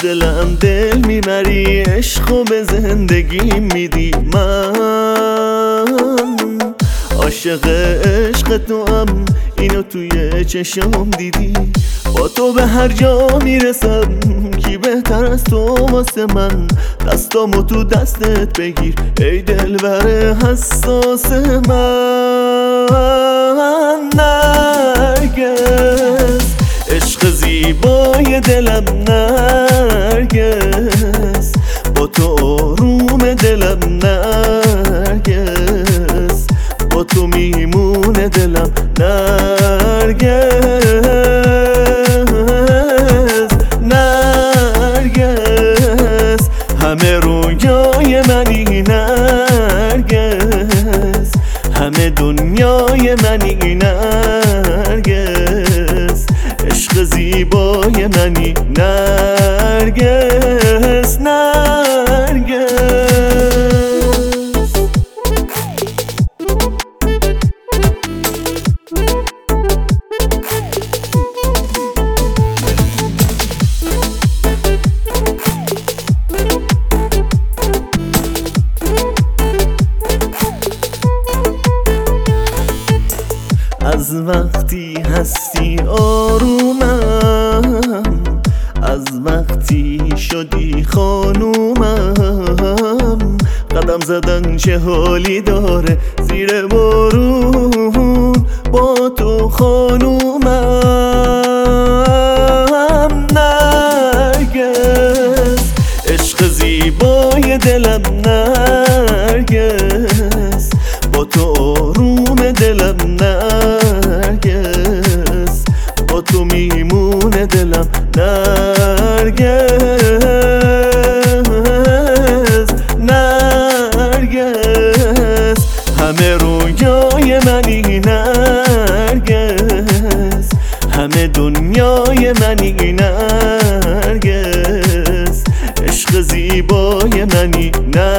دلم دل میبری، عشق و به زندگی میدی. من عاشق عشق تو هم، اینو توی چشم دیدی. با تو به هر جا میرسم، کی بهتر از تو واسه من. دستامو تو دستت بگیر ای دلبر حساس من. نرگس عشق زیبای دلم، نرگس با تو آروم دلم، نرگس با تو میمونه دلم. نرگس نرگس همه رویای منی، نرگس همه دنیای منی، نرگس عشق زیبای منی، نرگس نرگس. از وقتی هستی آرومم، از وقتی شدی خانومم. قدم زدن چه حالی داره زیر بارون با تو خانومم. نرگس عشق زیبای دلم، نرگس با تو آروم دلم، نرگس با تو میمونه دلم. نرگس نرگس همه رویای منی، نرگس همه دنیای منی، نرگس عشق زیبای منی، نرگس.